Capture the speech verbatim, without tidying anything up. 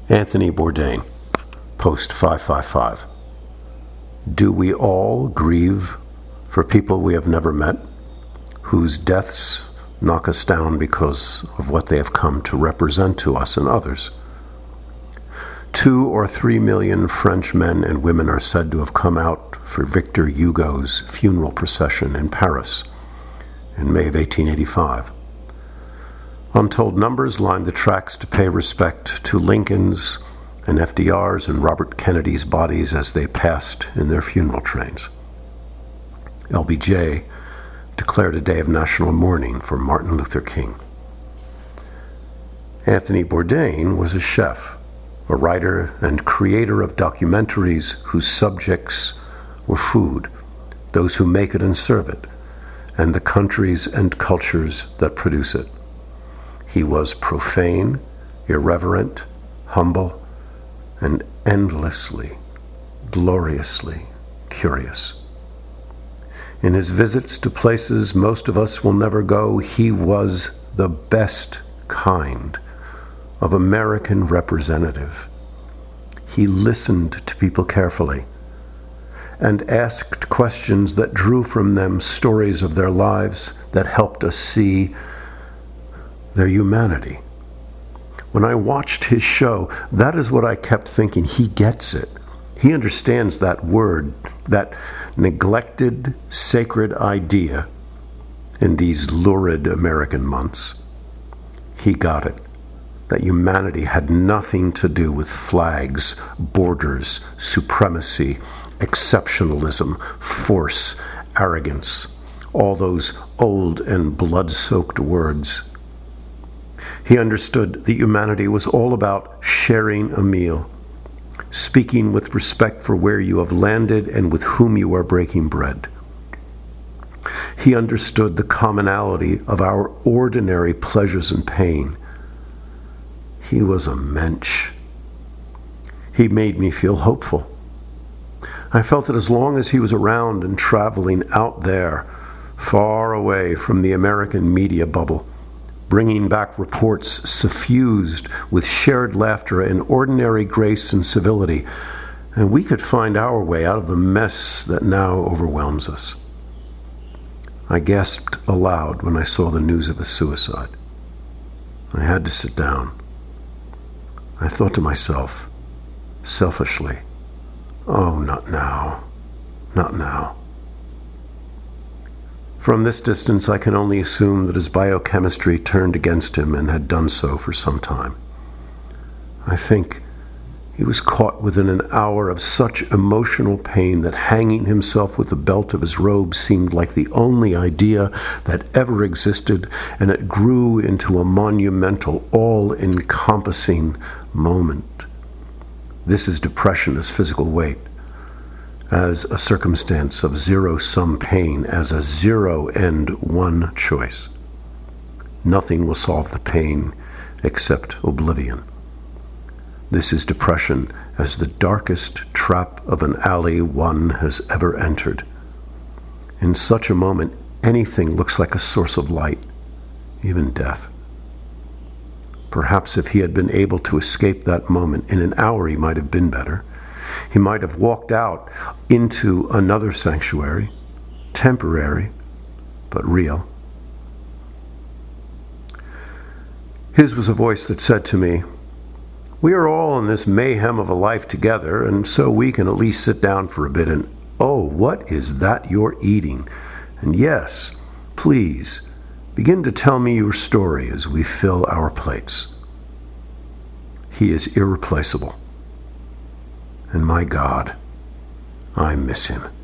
Anthony Bourdain, post five five five. Do we all grieve for people we have never met, whose deaths knock us down because of what they have come to represent to us and others? Two or three million French men and women are said to have come out for Victor Hugo's funeral procession in Paris in May of eighteen eighty-five. Untold numbers lined the tracks to pay respect to Lincoln's and F D R's and Robert Kennedy's bodies as they passed in their funeral trains. L B J declared a day of national mourning for Martin Luther King. Anthony Bourdain was a chef, a writer and creator of documentaries whose subjects were food, those who make it and serve it, and the countries and cultures that produce it. He was profane, irreverent, humble, and endlessly, gloriously curious. In his visits to places most of us will never go, he was the best kind of American representative. He listened to people carefully and asked questions that drew from them stories of their lives that helped us see their humanity. When I watched his show, that is what I kept thinking. He gets it. He understands that word, that neglected, sacred idea in these lurid American months. He got it. That humanity had nothing to do with flags, borders, supremacy, exceptionalism, force, arrogance, all those old and blood-soaked words. He understood that humanity was all about sharing a meal, speaking with respect for where you have landed and with whom you are breaking bread. He understood the commonality of our ordinary pleasures and pain. He was a mensch. He made me feel hopeful. I felt that as long as he was around and traveling out there, far away from the American media bubble, bringing back reports suffused with shared laughter and ordinary grace and civility, and we could find our way out of the mess that now overwhelms us. I gasped aloud when I saw the news of his suicide. I had to sit down. I thought to myself, selfishly, oh, not now, not now. From this distance, I can only assume that his biochemistry turned against him and had done so for some time. I think he was caught within an hour of such emotional pain that hanging himself with the belt of his robe seemed like the only idea that ever existed, and it grew into a monumental, all-encompassing moment. This is depression as physical weight, as a circumstance of zero-sum pain, as a zero-end one choice. Nothing will solve the pain except oblivion. This is depression as the darkest trap of an alley one has ever entered. In such a moment, anything looks like a source of light, even death. Perhaps if he had been able to escape that moment, in an hour he might have been better. He might have walked out into another sanctuary, temporary, but real. His was a voice that said to me, we are all in this mayhem of a life together, and so we can at least sit down for a bit and, oh, what is that you're eating? And yes, please, begin to tell me your story as we fill our plates. He is irreplaceable. And my God, I miss him.